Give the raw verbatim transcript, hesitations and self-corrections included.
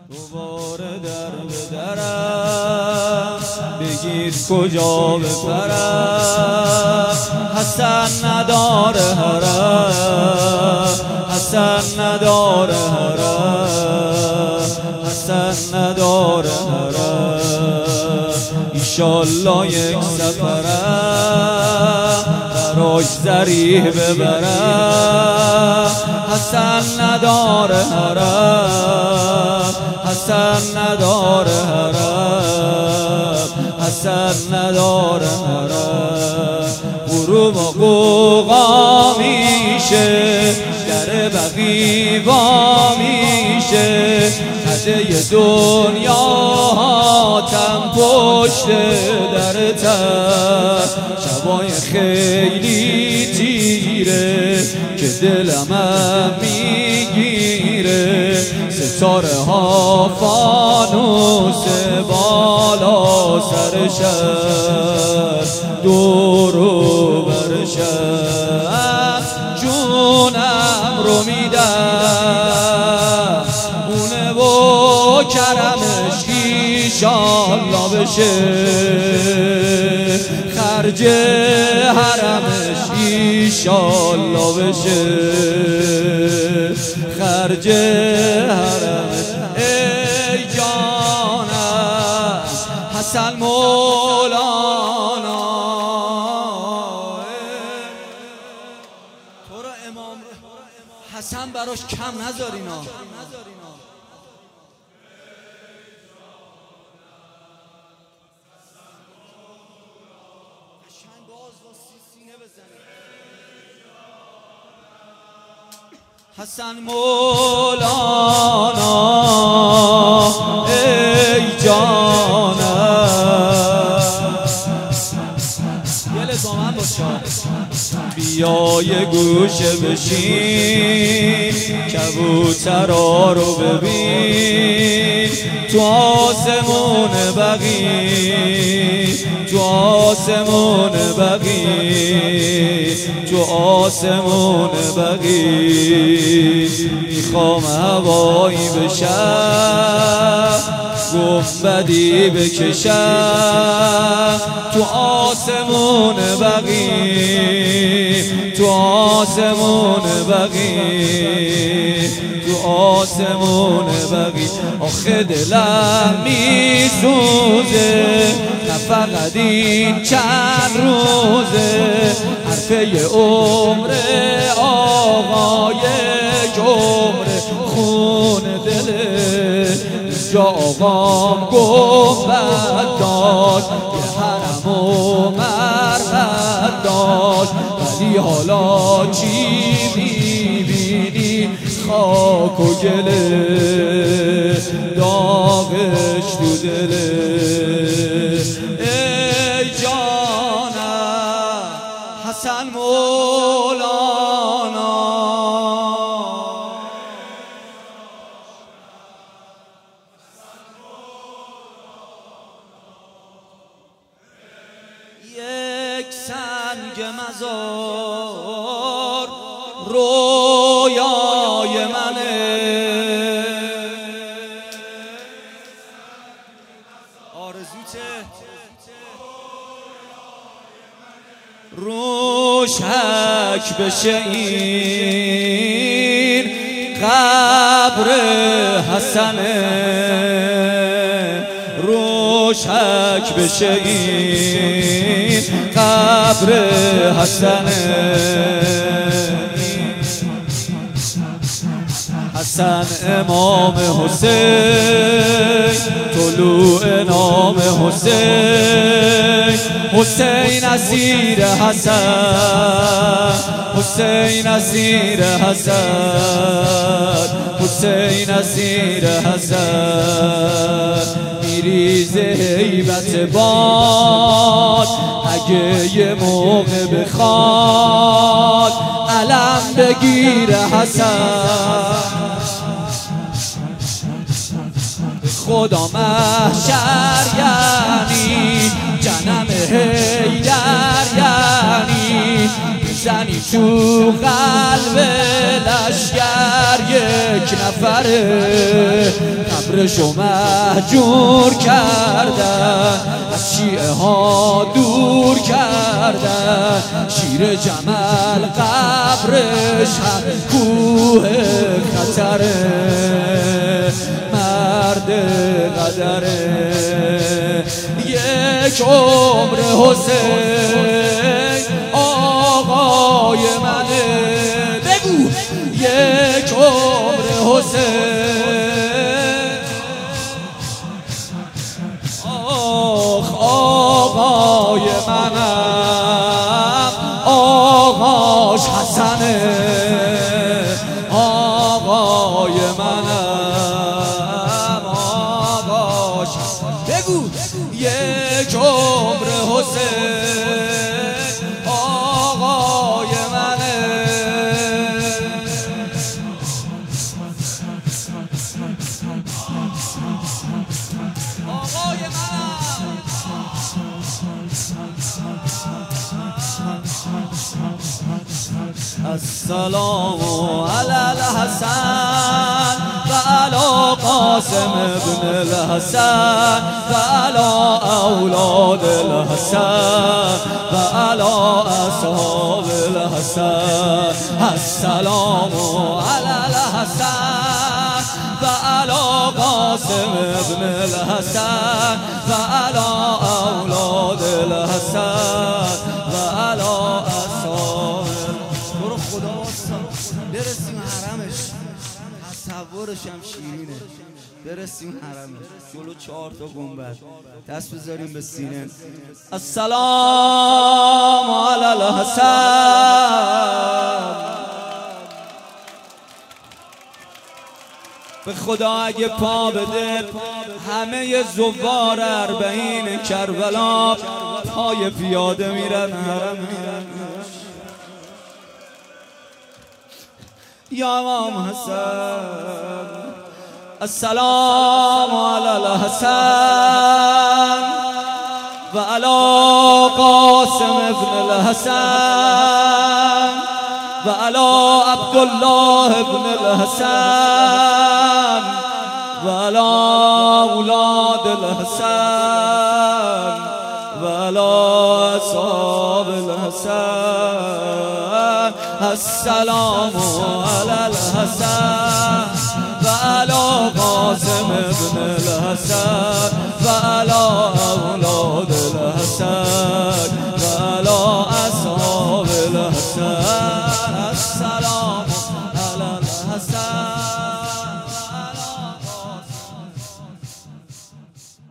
دوباره در به درم بگیر کجا بپرم. حسن نداره حرم، حسن نداره حرم، حسن نداره حرم. ایشالله یک سفرم براش ذریح ببرم. حسن نداره حرم، حسن نداره حرم، حسن نداره حرم. غروب و قوقا میشه، در بقی وا میشه. کده دنیا هاتم پشت در تر. شبای خیلی تیره که دلمم میگیره. ستاره ها فانوس بالا سر شهر، دورو بر شهر. جونم رو میدم اونه و کرمش ایشالله بشه. خرج حرمش ایشالله بشه، خرج حرمش. ای جانم حسن مولانا، تو را امام حسن براش کم نذارینا. حسن مولانا ای جانم، یه لزامن باشه. بیا یه گوشه بشین، کبوترا رو ببین. تو آسمون بقی، تو آسمون بقی، تو آسمون بقی. میخوام هوایی بشم، گنبدی بکشم. تو آسمون بقی، تو آسمون بقی، تو آسمون بقی. آخه دلم میسوزه، نه فقط این چند روزه. حرفه عمر آقای جمره خون دله. اینجا آقام گنبد داشت، یه حرم و مرمد داشت. ولی حالا چی میبینی؟ خاک و گله، داغش تو دله. ای جانم حسن مولانا، یک سنگ مزار رویای منه. آرزوته روشک بشه این قبر حسنه. روشک بشه این قبر حسنه. حسن امام حسین، طلوع نام حسین. حسین اسیر حسن، حسین اسیر حسن، حسین اسیر حسن. میریزه هیبت باد اگه یه موقع بخواد علم بگیره حسن. خدا محشر یعنی جنم حیدر یعنی میزنی تو قلب لشگر یک نفره. قبرشو مهجور کردن، از شیعه ها دور کردن. شیر جمل قبرش هم کوه خطره، مرد قدره. یک عمر حسین آقای منه، بگو یک عمر حسین آخ آقای منم، آقاش حسنه، آقای منم آقاش حسنه. بگو یک عمر حسین آقای منه. آقای منم السلام علی الحسن و علی قاسم ابن الحسن و علی اولاد الحسن و علی اصحاب الحسن. السلام علی الحسن و علی قاسم ابن الحسن و علی اولاد الحسن و علی اصحاب. برو خدا برسیم حرمش، تصورش هم شیرینه. برسیم حرمش جلو چهار تا گنبد، دست بذاریم به سینه. السلام علی الحسن. به خدا اگه پا بده همه زوار اربعین کربلا پای پیاده میرن حرمش. یا امام حسن السلام علی الحسن و علی قاسم ابن الحسن و علی عبدالله ابن الحسن و علی اولاد الحسن و علی اصحاب الحسن. السلام علی الحسن و علی قاسم ابن الحسن